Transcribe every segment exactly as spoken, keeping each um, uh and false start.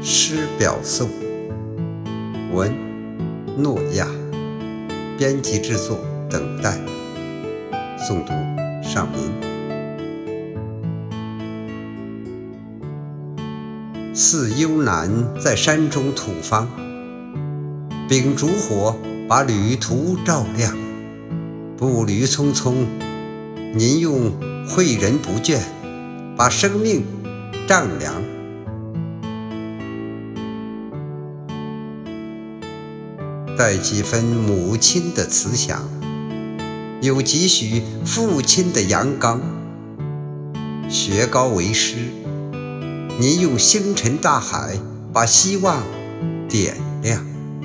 诗表颂，文诺亚，编辑制作等待，诵读尚民。似幽南在山中土方，秉烛火把旅途照亮。步履匆匆，您用诲人不倦把生命丈量。带几分母亲的慈祥，有几许父亲的阳刚。学高为师，您用星辰大海把希望点亮。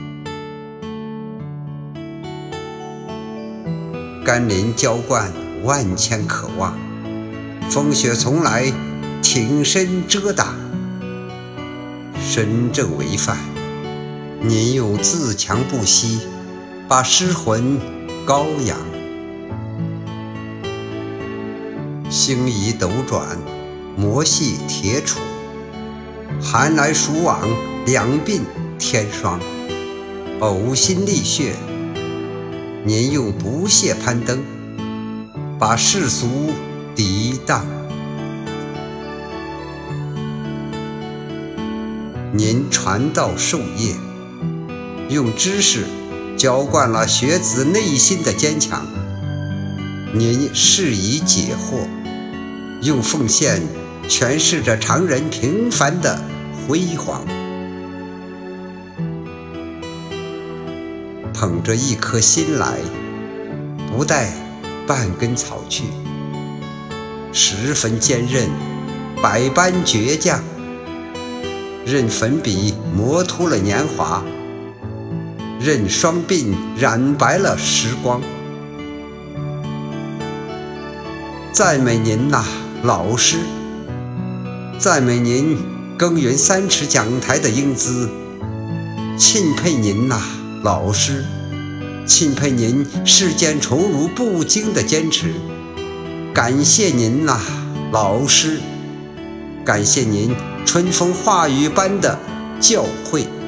甘霖浇灌万千渴望，风雪从来挺身遮挡。身正为范，您用自强不息把诗魂高扬。星移斗转，魔系铁杵，寒来暑往，两鬓天霜。呕心沥血，您用不懈攀登把世俗涤荡。您传道授业，用知识浇灌了学子内心的坚强。您释疑解惑，用奉献诠释着常人平凡的辉煌。捧着一颗心来，不带半根草去，十分坚韧，百般倔强。任粉笔磨秃了年华，任双鬓染白了时光。赞美您呐，老师！赞美您耕耘三尺讲台的英姿，钦佩您呐，老师！钦佩您世间宠辱不惊的坚持，感谢您呐，老师！感谢您春风化雨般的教诲。